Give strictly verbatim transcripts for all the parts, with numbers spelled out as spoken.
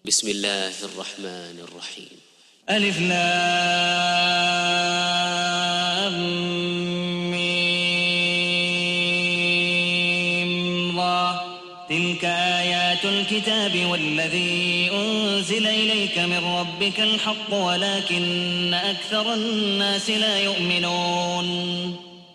بسم الله الرحمن الرحيم. ألف لام ميم را تلك آيات الكتاب والذي أنزل إليك من ربك الحق ولكن أكثر الناس لا يؤمنون.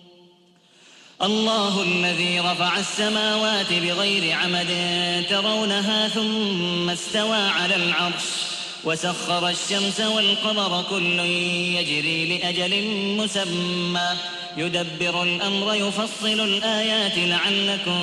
الله الذي رفع السماوات بغير عمد ترونها ثم استوى على العرش وسخر الشمس والقمر كل يجري لأجل مسمى يدبر الأمر يفصل الآيات لعلكم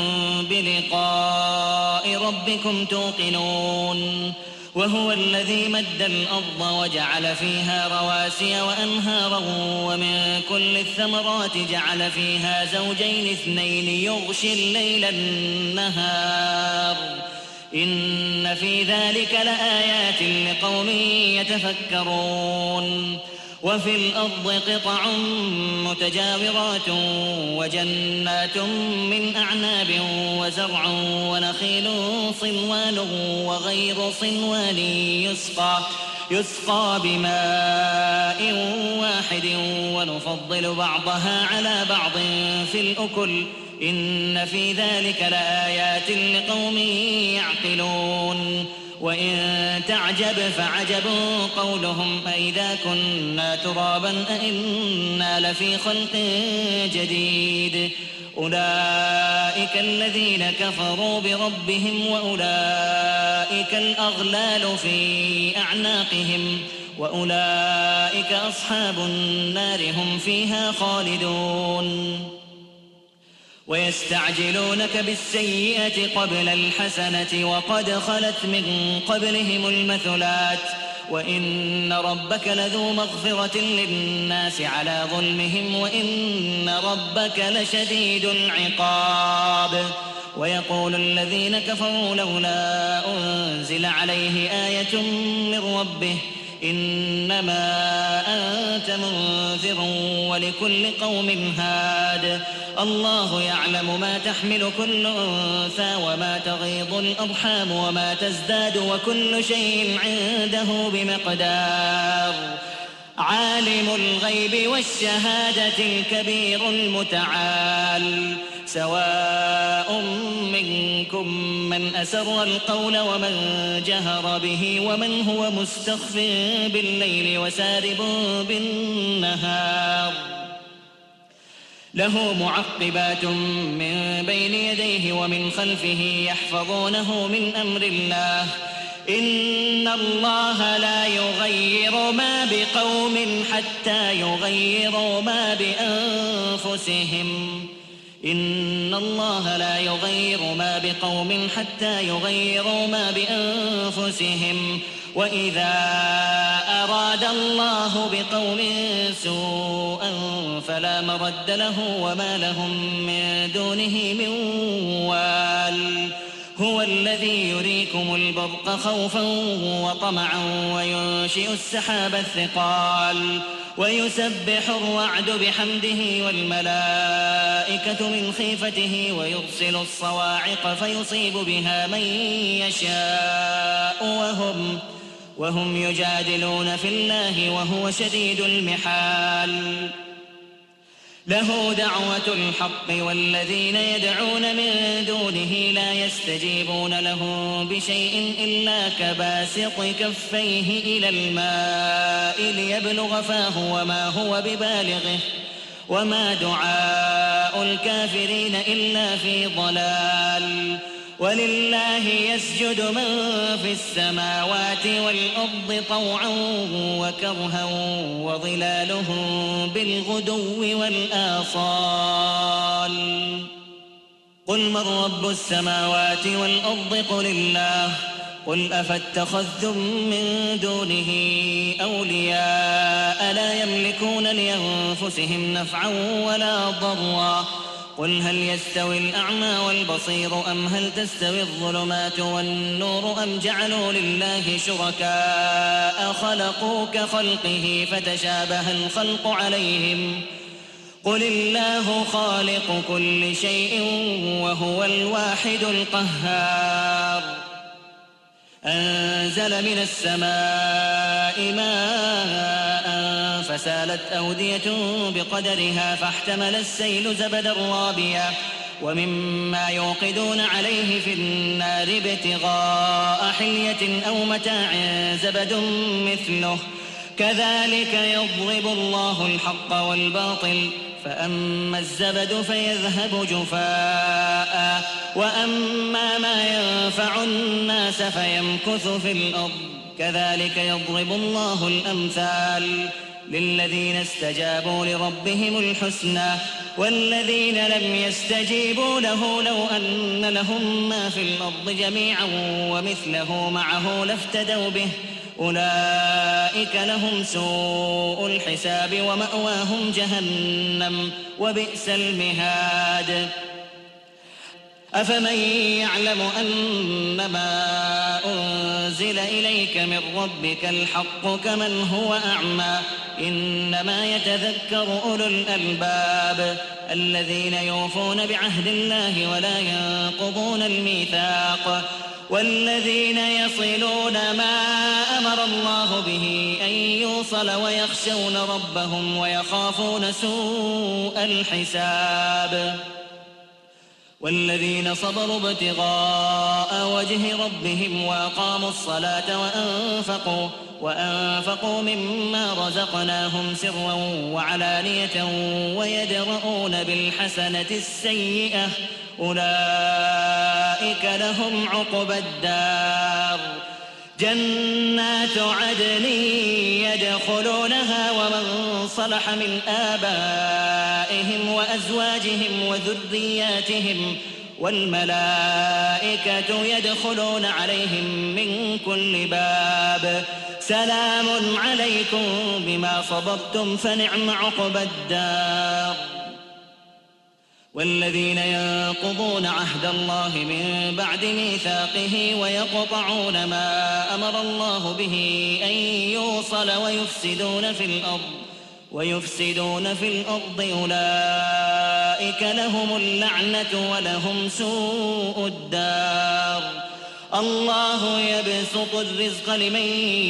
بلقاء ربكم توقنون. وهو الذي مد الأرض وجعل فيها رواسي وأنهارا ومن كل الثمرات جعل فيها زوجين اثنين يغشي الليل النهار إن في ذلك لآيات لقوم يتفكرون. وفي الأرض قطع متجاورات وجنات من أعناب وزرع ونخيل صنوان وغير صنوان يسقى, يسقى بماء واحد ونفضل بعضها على بعض في الأكل إن في ذلك لآيات لقوم يعقلون. وإن تعجب فعجب قولهم أئذا كنا ترابا أئنا لفي خلق جديد أولئك الذين كفروا بربهم وأولئك الأغلال في أعناقهم وأولئك أصحاب النار هم فيها خالدون. ويستعجلونك بالسيئة قبل الحسنة وقد خلت من قبلهم المثلات وإن ربك لذو مغفرة للناس على ظلمهم وإن ربك لشديد العقاب. ويقول الذين كفروا لولا أنزل عليه آية من ربه إنما أنت منذر ولكل قوم هاد الله يعلم ما تحمل كل أنثى وما تغيض الأرحام وما تزداد وكل شيء عنده بمقدار. عالم الغيب والشهادة الكبير المتعال سواء منكم من أسر القول ومن جهر به ومن هو مستخف بالليل وسارب بالنهار له معقبات من بين يديه ومن خلفه يحفظونه من أمر الله إن الله لا يغير ما بقوم حتى يغيروا ما بأنفسهم إن الله لا يغير ما بقوم حتى يغيروا ما بأنفسهم وإذا أراد الله بقوم سوءا فلا مرد له وما لهم من دونه من وال هو الذي يريكم البرق خوفا وطمعا وينشئ السحاب الثقال ويسبح الرعد بحمده والملائكة من خيفته ويرسل الصواعق فيصيب بها من يشاء وهم وهم يجادلون في الله وهو شديد المحال له دعوة الحق والذين يدعون من دونه لا يستجيبون له بشيء إلا كباسط كفيه إلى الماء ليبلغ فاه وما هو ببالغه وما دعاء الكافرين إلا في ضلال ولله يسجد من في السماوات والأرض طوعا وكرها وظلالهم بالغدو والآصال قل من رب السماوات والأرض قل الله قل أفاتخذتم من دونه أولياء لا يملكون لأنفسهم نفعا ولا ضرا قل هل يستوي الأعمى والبصير أم هل تستوي الظلمات والنور أم جعلوا لله شركاء خلقوا كخلقه فتشابه الخلق عليهم قل الله خالق كل شيء وهو الواحد القهار أنزل من السماء ماء فسالت أودية بقدرها فاحتمل السيل زبدا رابيا ومما يوقدون عليه في النار ابتغاء حلية أو متاع زبد مثله كذلك يضرب الله الحق والباطل فأما الزبد فيذهب جفاء وأما ما ينفع الناس فيمكث في الأرض كذلك يضرب الله الأمثال للذين استجابوا لربهم الحسنى والذين لم يستجيبوا له لو أن لهم ما في الأرض جميعا ومثله معه لافتدوا به أولئك لهم سوء الحساب ومأواهم جهنم وبئس المهاد أفمن يعلم أنما أنزل إليك من ربك الحق كمن هو أعمى إنما يتذكر أولو الألباب الذين يوفون بعهد الله ولا ينقضون الميثاق والذين يصلون ما أمر الله به أن يوصل ويخشون ربهم ويخافون سوء الحساب والذين صبروا ابتغاء وجه ربهم وأقاموا الصلاة وأنفقوا, وأنفقوا مما رزقناهم سرا وعلانية ويدرؤون بالحسنة السيئة أولئك لهم عقبى الدار جنات عدن يدخلونها ومن صلح من آبائهم وأزواجهم وذرياتهم والملائكة يدخلون عليهم من كل باب سلام عليكم بما صبرتم فنعم عقبى الدار والذين ينقضون عهد الله من بعد ميثاقه ويقطعون ما أمر الله به أن يوصل ويفسدون في الأرض ويفسدون في الأرض أولئك لهم اللعنة ولهم سوء الدار الله يبسط الرزق لمن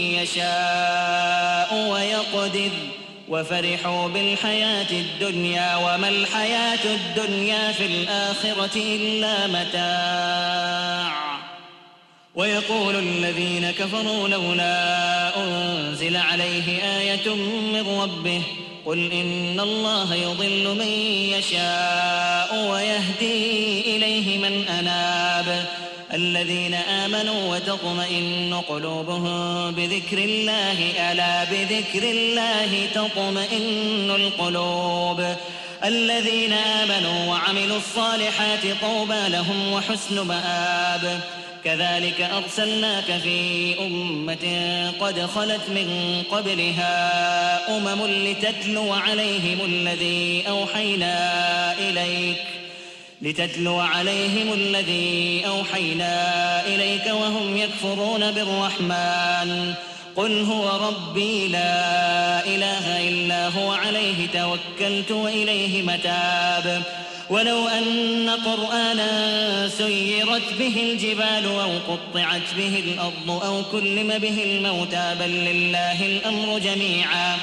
يشاء ويقدر وفرحوا بالحياة الدنيا وما الحياة الدنيا في الآخرة إلا متاع ويقول الذين كفروا لولا أنزل عليه آية من ربه قل إن الله يضل من يشاء ويهدي إليه من أناب الذين آمنوا وتطمئن قلوبهم بذكر الله ألا بذكر الله تطمئن القلوب الذين آمنوا وعملوا الصالحات طوبى لهم وحسن مآب كذلك أرسلناك في أمة قد خلت من قبلها أمم لتتلو عليهم الذي أوحينا إليك لتتلو عليهم الذي أوحينا إليك وهم يكفرون بالرحمن قل هو ربي لا إله إلا هو عليه توكلت وإليه متاب ولو أن قرآنا سيرت به الجبال أو قطعت به الأرض أو كلم به الموتى بل لله الأمر جميعا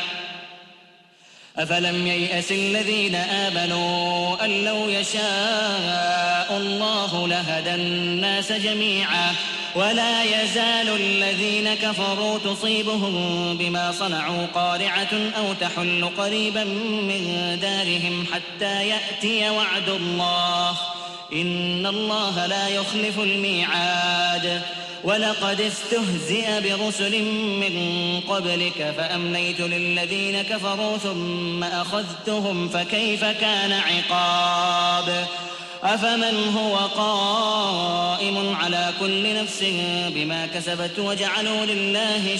أفلم ييأس الذين آمنوا أن لو يشاء الله لهدى الناس جميعا ولا يزال الذين كفروا تصيبهم بما صنعوا قارعة أو تحل قريبا من دارهم حتى يأتي وعد الله إن الله لا يخلف الميعاد ولقد استهزئ برسل من قبلك فأمليت للذين كفروا ثم أخذتهم فكيف كان عقاب أفمن هو قائم على كل نفس بما كسبت وجعلوا لله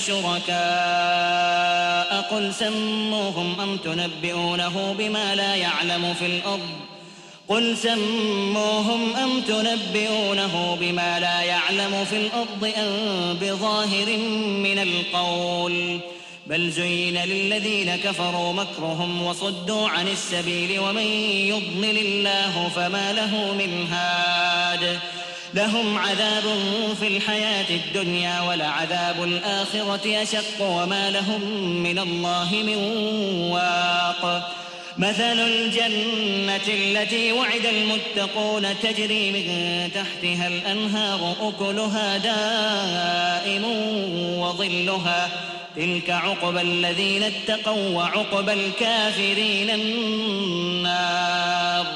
شركاء قل سموهم أم تنبئونه بما لا يعلم في الأرض قل سموهم أم تنبئونه بما لا يعلم في الأرض أم بظاهر من القول بل زين للذين كفروا مكرهم وصدوا عن السبيل ومن يضلل الله فما له من هاد لهم عذاب في الحياة الدنيا ولعذاب الآخرة أشق وما لهم من الله من واق. مثل الجنة التي وعد المتقون تجري من تحتها الأنهار أكلها دائم وظلها تلك عقبى الذين اتقوا وعقبى الكافرين النار.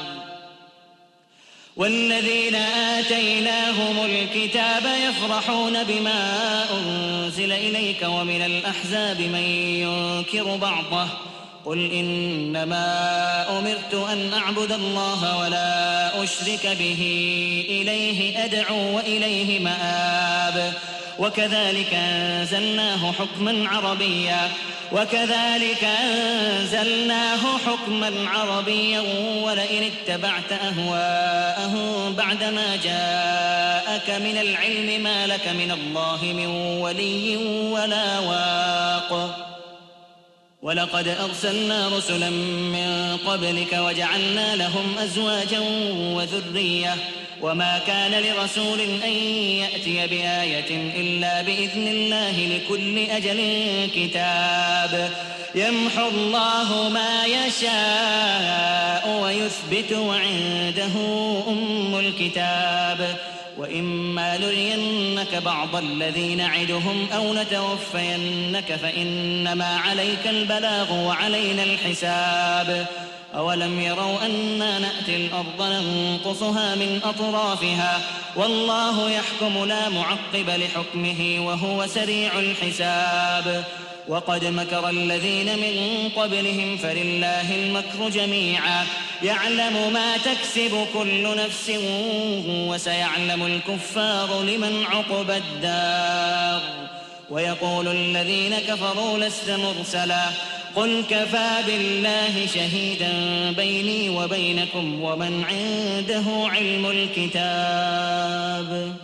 والذين آتيناهم الكتاب يفرحون بما أنزل إليك ومن الأحزاب من ينكر بعضه قل إنما أمرت أن أعبد الله ولا أشرك به إليه أدعو وإليه مآب. وكذلك أنزلناه حكما عربيا وكذلك أنزلناه حكما عربيا ولئن اتبعت أهواءهم بعدما جاءك من العلم ما لك من الله من ولي ولا واق. ولقد أرسلنا رسلا من قبلك وجعلنا لهم أزواجا وذرية وما كان لرسول أن يأتي بآية إلا بإذن الله لكل أجل كتاب. يمحو الله ما يشاء ويثبت وعنده أم الكتاب. وإما نرينك بعض الذي نعدهم أو نتوفينك فإنما عليك البلاغ وعلينا الحساب. أولم يروا أنا نأتي الأرض ننقصها من أطرافها والله يحكم لا معقب لحكمه وهو سريع الحساب. وقد مكر الذين من قبلهم فلله المكر جميعا يعلم ما تكسب كل نفس وسيعلم الكفار لمن عقبى الدار. ويقول الذين كفروا لست مرسلا قل كفى بالله شهيدا بيني وبينكم ومن عنده علم الكتاب.